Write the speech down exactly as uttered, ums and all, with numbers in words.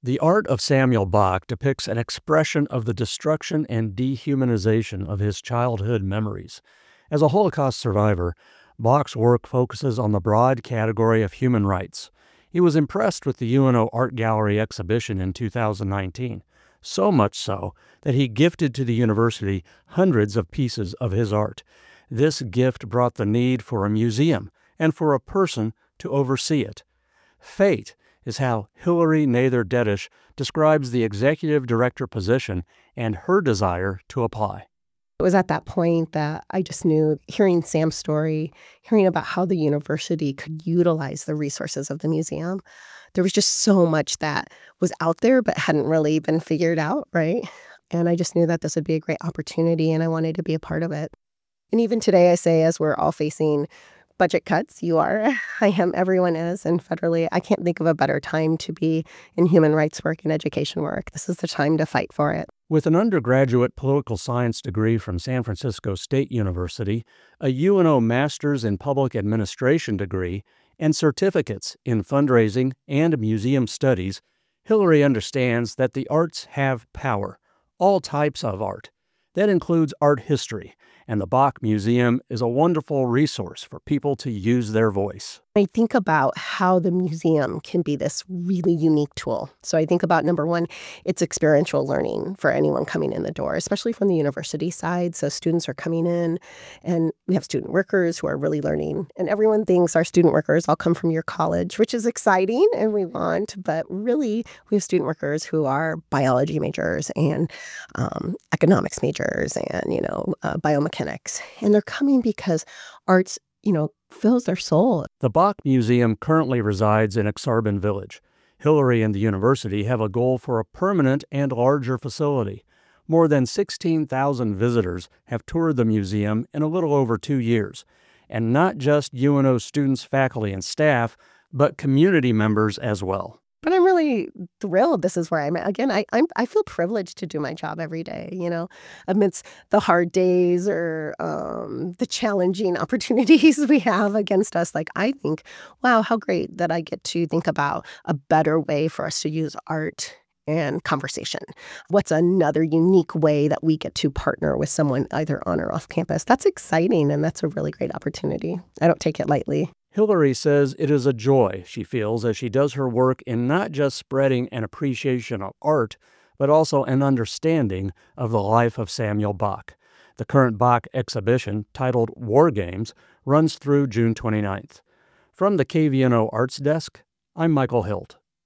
The art of Samuel Bach depicts an expression of the destruction and dehumanization of his childhood memories. As a Holocaust survivor, Bach's work focuses on the broad category of human rights. He was impressed with the U N O Art Gallery exhibition in two thousand nineteen, so much so that he gifted to the university hundreds of pieces of his art. This gift brought the need for a museum and for a person to oversee it. Fate is how Hilary Nather Dedish describes the executive director position and her desire to apply. It was at that point that I just knew, hearing Sam's story, hearing about how the university could utilize the resources of the museum, there was just so much that was out there but hadn't really been figured out, right? And I just knew that this would be a great opportunity, and I wanted to be a part of it. And even today, I say, as we're all facing budget cuts, you are, I am, everyone is, and federally, I can't think of a better time to be in human rights work and education work. This is the time to fight for it. With an undergraduate political science degree from San Francisco State University, a U N O Master's in Public Administration degree, and certificates in fundraising and museum studies, Hilary understands that the arts have power, all types of art. That includes art history, and the Bach Museum is a wonderful resource for people to use their voice. I think about how the museum can be this really unique tool. So I think about, number one, it's experiential learning for anyone coming in the door, especially from the university side. So students are coming in, and we have student workers who are really learning. And everyone thinks our student workers all come from your college, which is exciting and we want. But really, we have student workers who are biology majors and um, economics majors and, you know, uh, biomechanics. And they're coming because arts, you know, fills their soul. The Bach Museum currently resides in Ak-Sar-Ben Village. Hilary and the university have a goal for a permanent and larger facility. More than sixteen thousand visitors have toured the museum in a little over two years. And not just U N O students, faculty, and staff, but community members as well. But I'm really thrilled this is where I'm at. Again, I I'm, I feel privileged to do my job every day, you know, amidst the hard days or um, the challenging opportunities we have against us. Like, I think, wow, how great that I get to think about a better way for us to use art and conversation. What's another unique way that we get to partner with someone either on or off campus? That's exciting, and that's a really great opportunity. I don't take it lightly. Hilary says it is a joy she feels as she does her work in not just spreading an appreciation of art, but also an understanding of the life of Samuel Bach. The current Bach exhibition, titled War Games, runs through June twenty-ninth. From the K V N O Arts Desk, I'm Michael Hilt.